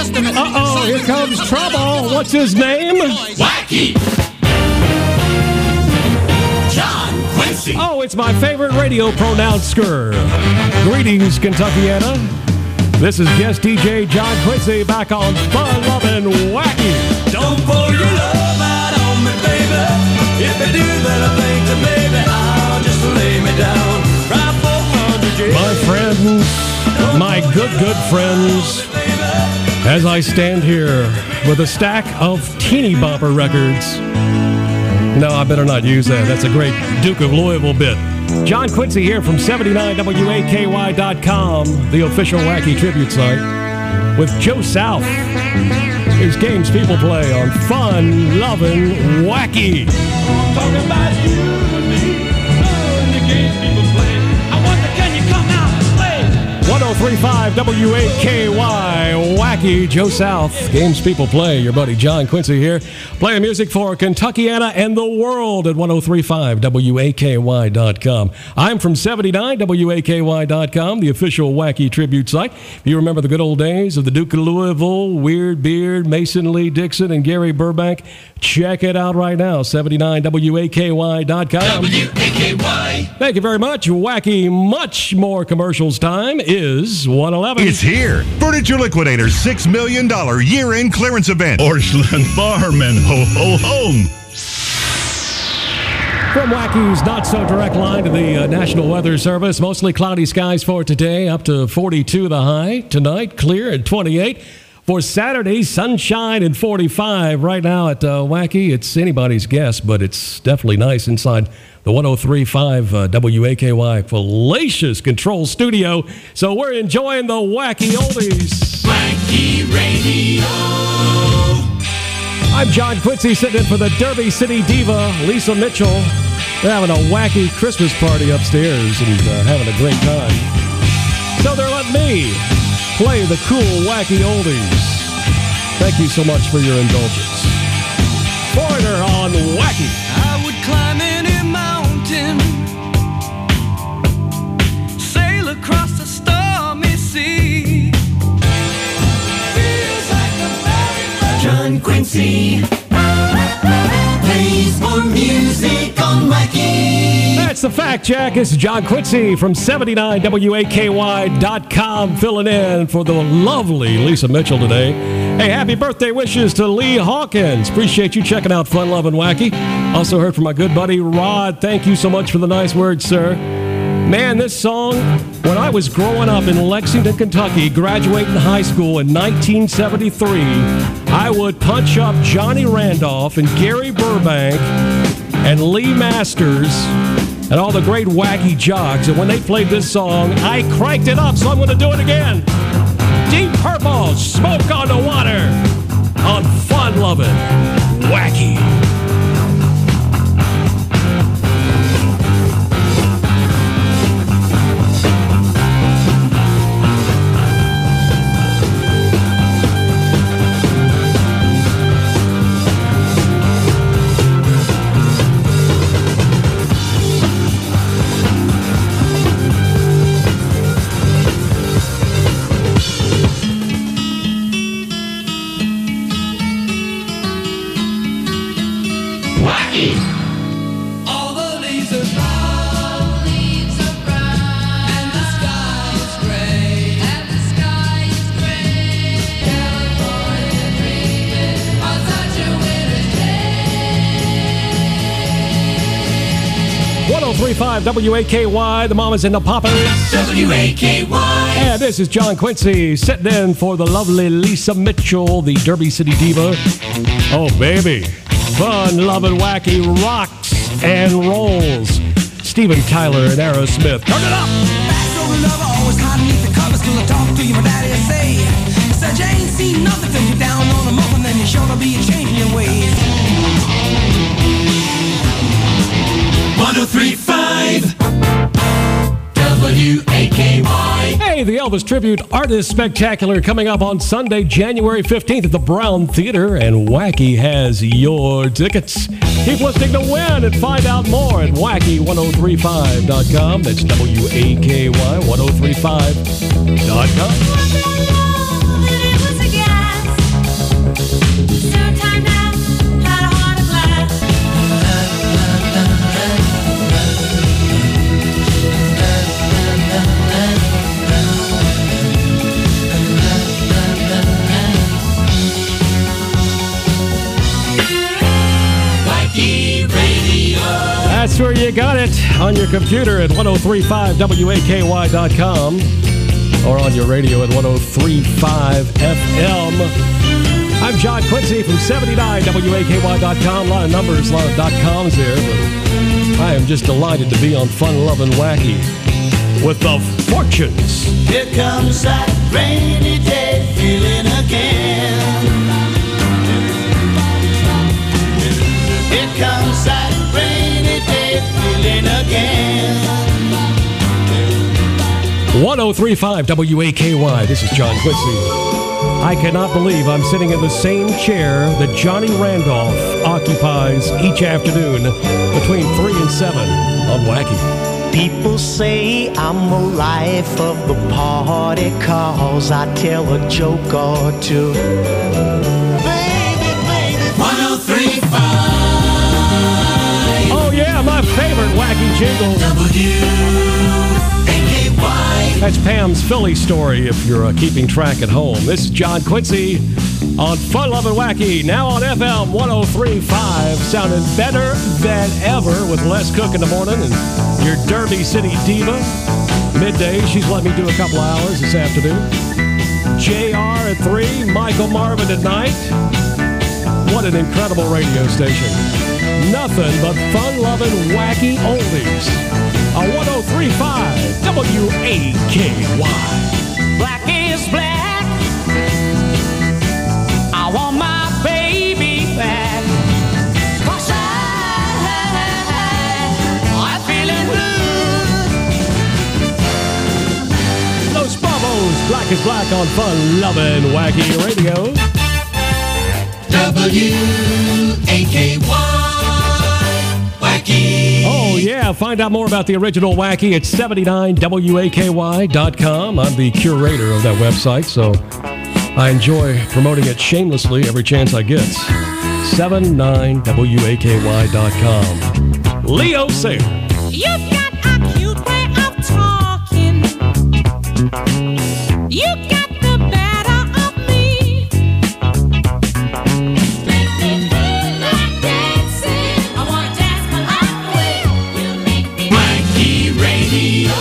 Uh-oh, here comes trouble. What's his name? Wacky John Quincy. Oh, it's my favorite radio pronouncer. Greetings, Kentuckiana. This is guest DJ John Quincy back on Fun Lovin' Wacky. Don't pour your love out on me, baby. If I do, then I think that maybe I'll just lay me down. Right 400 years. My friends, my good friends, as I stand here with a stack of teeny bopper records. No, I better not use that. That's a great Duke of Louisville bit. John Quincy here from 79WAKY.com, the official Wacky tribute site, with Joe South. Here's games people play on Fun Lovin' Wacky. Talking about you and me, the games people play. I wonder, can you come out and play? 103.5 WAKY, Wacky, Joe South. Games people play. Your buddy John Quincy here, playing music for Kentuckiana and the world at 103.5 WAKY.com. I'm from 79 WAKY.com, the official Wacky tribute site. If you remember the good old days of the Duke of Louisville, Weird Beard, Mason Lee Dixon, and Gary Burbank, check it out right now, 79 WAKY.com. WAKY. Thank you very much. Wacky, much more commercials time is 111. It's here. Furniture Liquidators $6 million year-end clearance event. Orchland Farm and Ho Ho Home. From Wacky's not-so-direct line to the National Weather Service, mostly cloudy skies for today, up to 42 the high. Tonight, clear at 28. For Saturday, sunshine and 45. Right now at Wacky, it's anybody's guess, but it's definitely nice inside the 103.5 WAKY fallacious control studio. So we're enjoying the Wacky Oldies. Wacky Radio. I'm John Quincy, sitting in for the Derby City Diva, Lisa Mitchell. They're having a wacky Christmas party upstairs and having a great time. So they're letting me play the cool Wacky Oldies. Thank you so much for your indulgence. Foreigner on Wacky. I would climb any mountain, sail across the stormy sea. Feels like a very John Quincy plays more music on Wacky. That's the fact, Jack. This is John Quincy from 79 WAKY.com filling in for the lovely Lisa Mitchell today. Hey, happy birthday wishes to Lee Hawkins. Appreciate you checking out Fun Lovin' Wacky. Also heard from my good buddy Rod. Thank you so much for the nice words, sir. Man, this song, when I was growing up in Lexington, Kentucky, graduating high school in 1973, I would punch up Johnny Randolph and Gary Burbank and Lee Masters and all the great Wacky jocks. And when they played this song, I cranked it up, so I'm going to do it again. Deep Purple, Smoke on the Water, on Fun Lovin' Wacky. All the leaves are brown, and the sky is gray, California dreaming on such a winter's day. 103.5 WAKY, the Mamas and the Papas. WAKY. And this is John Quincy sitting in for the lovely Lisa Mitchell, the Derby City Diva. Oh, baby. Fun, lovin', wacky, rocks and rolls. Steven Tyler and Aerosmith. Turn it up! Fast over lover, always hide beneath the covers till I talk to you, my daddy say. Said you ain't seen nothing till you're down on the muffin, then you're sure to be changing your ways. 103.5 WAKY. Hey, the Elvis Tribute Artist Spectacular coming up on Sunday, January 15th at the Brown Theater, and Wacky has your tickets. Keep listening to win and find out more at wacky1035.com. That's WAKY1035.com. got it on your computer at 1035WAKY.com or on your radio at 1035 FM. I'm John Quincy from 79WAKY.com. A lot of numbers, a lot of .coms there, but I am just delighted to be on Fun, Love, and Wacky with the Fortunes. Here comes that rainy day feeling again. Here comes that rainy day feeling again. 1035 WAKY. This is John Quincy. I cannot believe I'm sitting in the same chair that Johnny Randolph occupies each afternoon between 3 and 7 on Wacky. People say I'm the life of the party 'cause I tell a joke or two. Baby, baby, 1035 Oh yeah, my favorite Wacky jingle. WAKY. That's Pam's Philly story if you're keeping track at home. This is John Quincy on Fun, Love, and Wacky, now on FM 1035, sounding better than ever with Les Cook in the morning and your Derby City diva. Midday, she's let me do a couple hours this afternoon. JR at 3, Michael Marvin at night. What an incredible radio station. Nothing but fun-loving, wacky oldies. A 1035 WAKY. black is black. I want my baby back. 'Cause I'm feeling blue. Los Bravos, Black is Black on Fun, Lovin', Wacky Radio. WAKY. Wacky. Oh, yeah. Find out more about the original Wacky at 79WAKY.com. I'm the curator of that website, so I enjoy promoting it shamelessly every chance I get. 79WAKY.com. Leo Sayer. You've got a cute way of talking. You got the better of me. Make me feel like dancing. I wanna dance my life away. You make me Wacky Radio.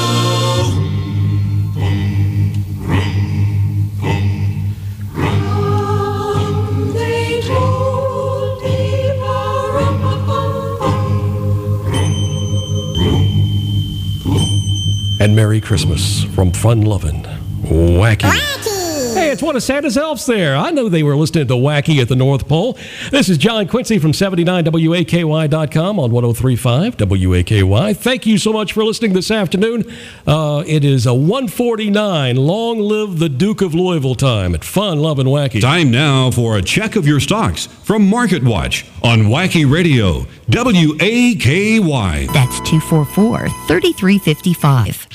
And Merry Christmas from Fun Lovin' Wacky. Hey, it's one of Santa's elves there. I know they were listening to Wacky at the North Pole. This is John Quincy from 79WAKY.com on 1035 WAKY. Thank you so much for listening this afternoon. It is a 1:49. Long live the Duke of Louisville time at Fun, Lovin' Wacky. Time now for a check of your stocks from Market Watch on Wacky Radio, WAKY. That's 244-3355.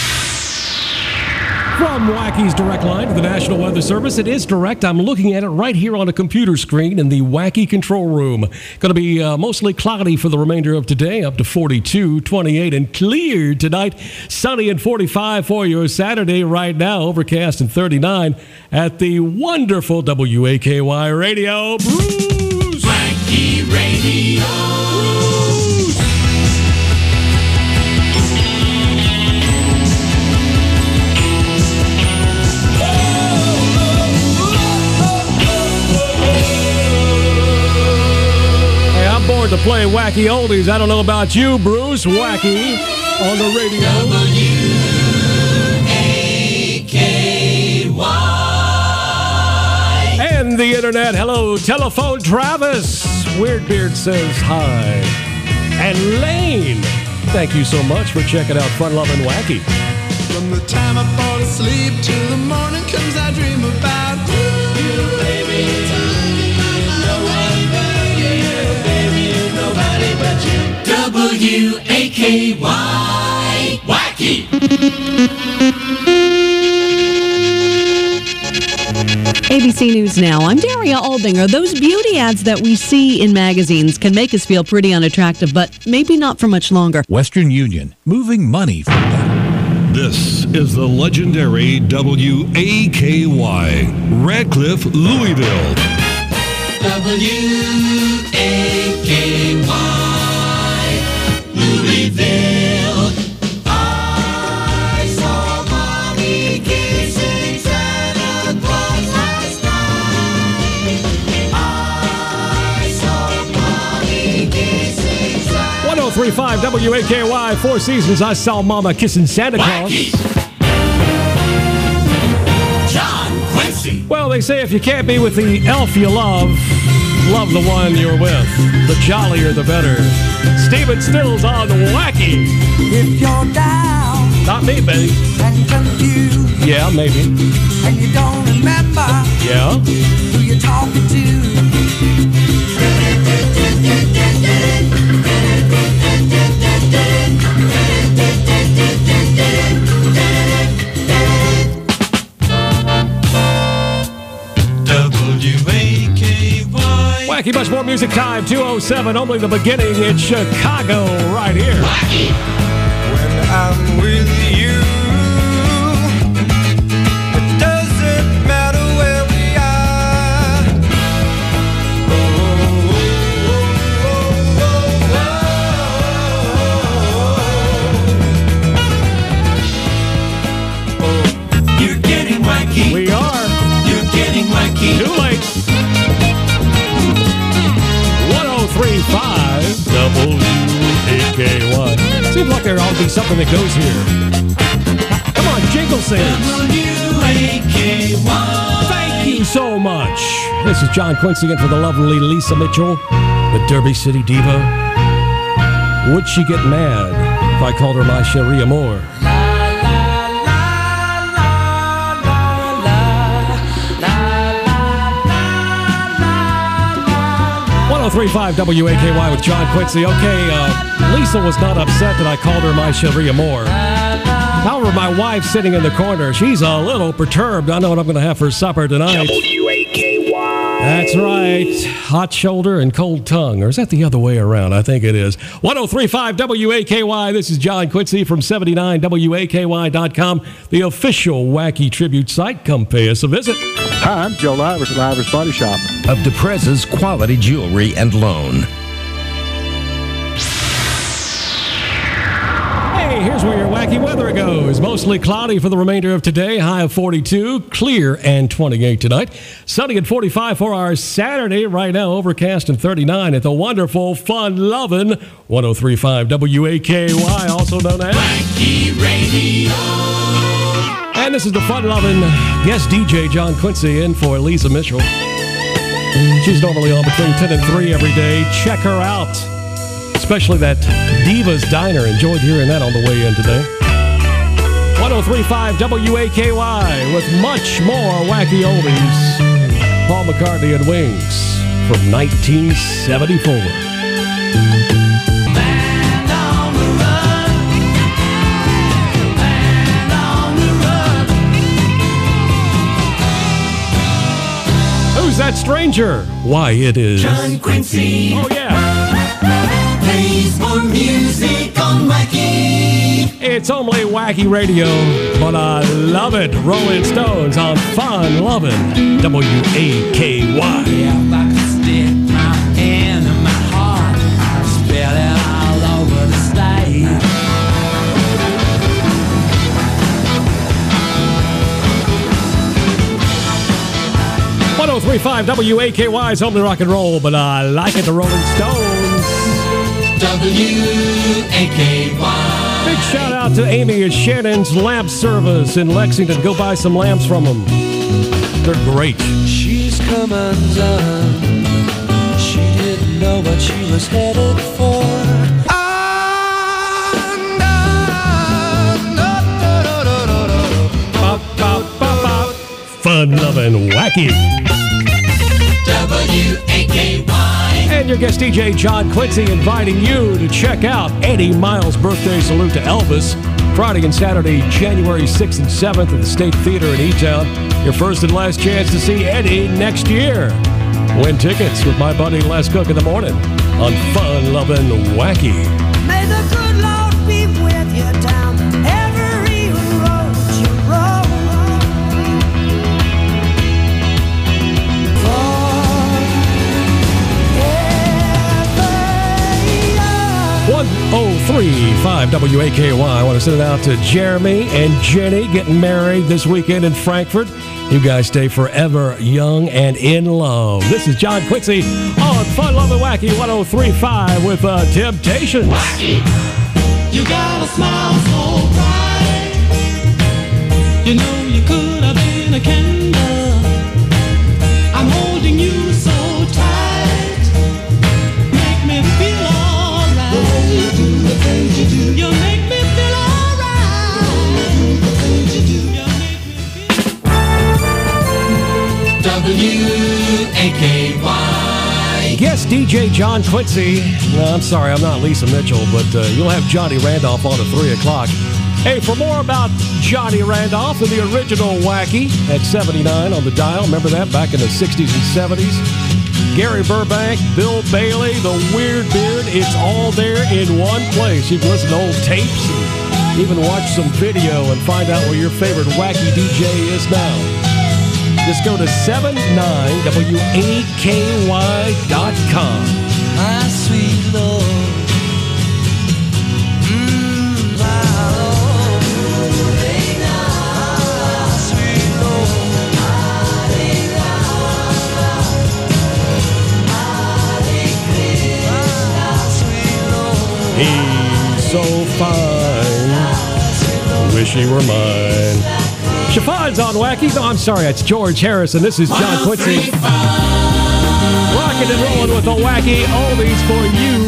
From Wacky's direct line to the National Weather Service, it is direct. I'm looking at it right here on a computer screen in the Wacky control room. Going to be mostly cloudy for the remainder of today, up to 42, 28, and clear tonight. Sunny and 45 for your Saturday right now, overcast and 39 at the wonderful WAKY Radio. Bruce! Wacky Radio. Bored to play wacky oldies. I don't know about you, Bruce. Wacky on the radio. WAKY. And the internet. Hello, telephone Travis. Weirdbeard says hi. And Lane. Thank you so much for checking out Fun, Love, and Wacky. From the time I fall asleep till the morning comes, I dream about you, baby. WAKY. Wacky. ABC News Now. I'm Daria Aldinger. Those beauty ads that we see in magazines can make us feel pretty unattractive, but maybe not for much longer. Western Union, moving money from them. This is the legendary WAKY, Radcliffe, Louisville. WAKY. 103.5 WAKY, Four Seasons. I saw Mama kissing Santa Claus. John Quincy. Well, they say if you can't be with the elf you love, love the one you're with. The jollier, the better. Steven Stills on Wacky. If you're down Not me, baby. and confused Yeah, maybe. and you don't remember Yeah. who you're talking to, W-A-K-Y. Wacky, much more music time. 207, only the beginning in Chicago, right here. When I'm with you, it doesn't matter where we are. You're getting wacky. We are. You're getting wacky. Too late. 103.5 WAKY. Seems like there ought to be something that goes here. Come on, jingle sings. W-A-K-Y. Thank you so much. This is John Quincy in for the lovely Lisa Mitchell, the Derby City Diva. Would she get mad if I called her my Cherie Amour? 103.5 WAKY with John Quincy. Okay, Lisa was not upset that I called her my Cherie Amour. However, my wife's sitting in the corner. She's a little perturbed. I know what I'm going to have for supper tonight. That's right. Hot shoulder and cold tongue. Or is that the other way around? I think it is. 103.5 WAKY. This is John Quincy from 79WAKY.com, the official Wacky tribute site. Come pay us a visit. Hi, I'm Joe Livers at Livers Body Shop. Of DePrez's Quality Jewelry and Loan. Hey, here's where your wacky weather goes. Mostly cloudy for the remainder of today. High of 42, clear and 28 tonight. Sunny at 45 for our Saturday. Right now, overcast and 39 at the wonderful, fun-loving 103.5 WAKY, also known as Wacky Radio. And this is the fun-loving guest DJ John Quincy in for Lisa Mitchell. She's normally on between 10 and 3 every day. Check her out. Especially that Diva's Diner. Enjoyed hearing that on the way in today. 103.5 WAKY with much more wacky oldies. Paul McCartney and Wings from 1974. Band on the run. Band on the run. Who's that stranger? Why, it is John Quincy. Oh, yeah. Plays more music on Wacky. It's only Wacky Radio, but I love it. Rolling Stones on Fun Lovin' WAKY. If I could stick my hand in my heart, I'd spell it all over the stage. 103.5 WAKY's Home to Rock and Roll, but I like it, the Rolling Stones. WAKY. Big shout out to Amy and Shannon's Lamp Service in Lexington. Go buy some lamps from them. They're great. She's come undone. She didn't know what she was headed for. Bop, bop, bop, bop. Fun loving wacky. WAKY. And your guest DJ John Quincy inviting you to check out Eddie Miles' birthday salute to Elvis Friday and Saturday, January 6th and 7th at the State Theater in E-Town. Your first and last chance to see Eddie next year. Win tickets with my buddy Les Cook in the morning on Fun Lovin' Wacky. may the good Lord be with you down every road you roll. 103.5 WAKY. I want to send it out to Jeremy and Jenny getting married this weekend in Frankfurt. You guys stay forever young and in love. This is John Quincy on Fun Lovin' Wacky 103.5 with Temptations. Wacky, you got a smile so bright. You know you could have been a candle. I'm holding you so tight. Make me feel alright. The way you do the things you do. You make me feel alright. The things you do. You make me feel W-A-K-Y. Guest DJ John Quincy. No, I'm sorry, I'm not Lisa Mitchell, but you'll have Johnny Randolph on at 3 o'clock. Hey, for more about Johnny Randolph and the original Wacky at 79 on the dial. Remember that back in the 60s and 70s? Gary Burbank, Bill Bailey, the Weird Beard. It's all there in one place. You can listen to old tapes and even watch some video and find out where your favorite Wacky DJ is now. Just go to 79waky.com. My sweet Lord. He's so fine. Wish he were mine. Chiffon's on Wacky. No, I'm sorry, it's George Harrison. This is John Quincy. Rocking and rolling with the Wacky oldies for you.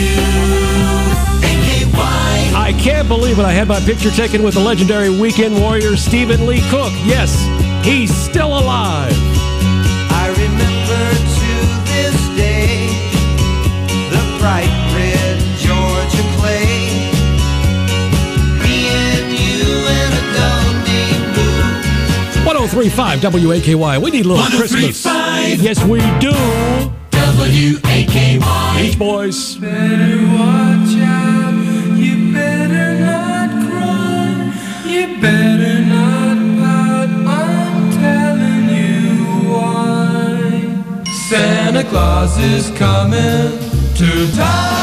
W-A-K-Y. I can't believe it. I had my picture taken with the legendary weekend warrior Stephen Lee Cook. Yes, he's still alive. I remember to this day the bright red Georgia clay. Me and you and a dog named Blue. 103.5 WAKY. We need a little Christmas. 103.5. Yes, we do. W-A-K-Y. Beach Boys. Better watch out. You better not cry. You better not pout. I'm telling you why. Santa Claus is coming to town.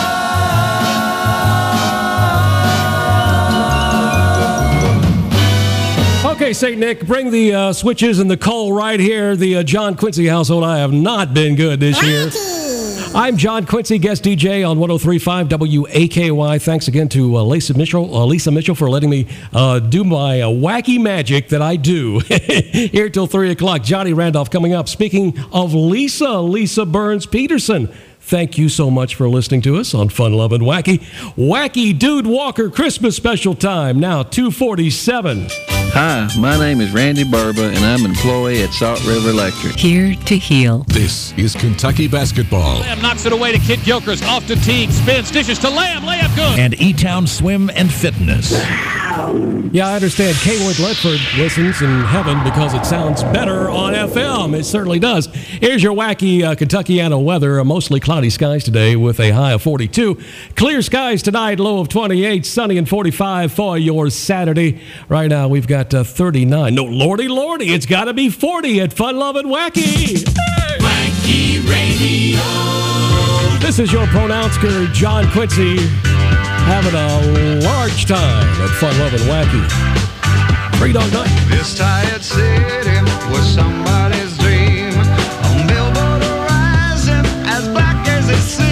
Okay, St. Nick, bring the switches and the coal right here. The John Quincy household. I have not been good this year. I'm John Quincy, guest DJ on 103.5 WAKY. Thanks again to Lisa Mitchell for letting me do my wacky magic that I do here till 3 o'clock. Johnny Randolph coming up. Speaking of Lisa Burns Peterson. Thank you so much for listening to us on Fun Lovin' Wacky. Wacky Dude Walker Christmas special time, now 2:47. Hi, my name is Randy Burba, and I'm an employee at Salt River Electric. Here to heal. This is Kentucky basketball. Lamb knocks it away to Kid Gilchrist. Off to Teague. Spins. Dishes to Lamb. Layup good. And E-Town Swim and Fitness. Yeah, I understand Kaywood Ledford listens in heaven because it sounds better on FM. It certainly does. Here's your wacky Kentuckiana weather. Mostly cloudy skies today with a high of 42. Clear skies tonight, low of 28. Sunny and 45 for your Saturday. Right now we've got 39. No, lordy, it's got to be 40 at Fun Lovin' Wacky. Hey! Wacky Radio. This is your pronouncer, John Quincy, having a large time at Fun Lovin' Wacky. Free Dog Night. This tired city was somebody's dream. A billboard horizon as black as it seemed.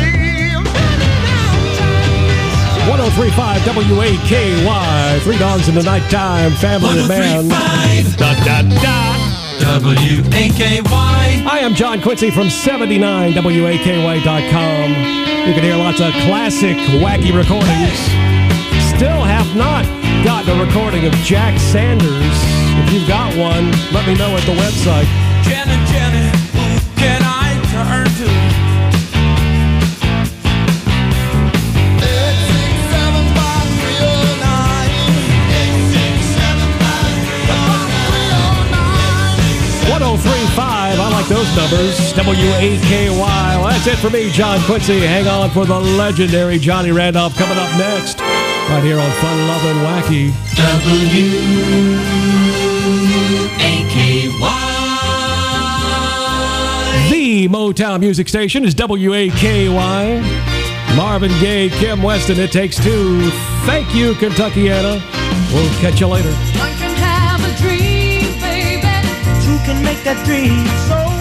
103.5 WAKY. Three Dogs in the Nighttime. Family and Man. 103.5 W-A-K-Y. I am John Quincy from 79waky.com. You can hear lots of classic wacky recordings. Still have not gotten a recording of Jack Sanders. If you've got one, let me know at the website. Jenny, who can I turn to? 103.5. I like those numbers. WAKY. Well, that's it for me, John Quincy. Hang on for the legendary Johnny Randolph coming up next. Right here on Fun Lovin' Wacky. W-A-K-Y. The Motown music station is WAKY. Marvin Gaye, Kim Weston, It Takes Two. Thank you, Kentuckiana. We'll catch you later. One can have a dream, baby. can make that dream so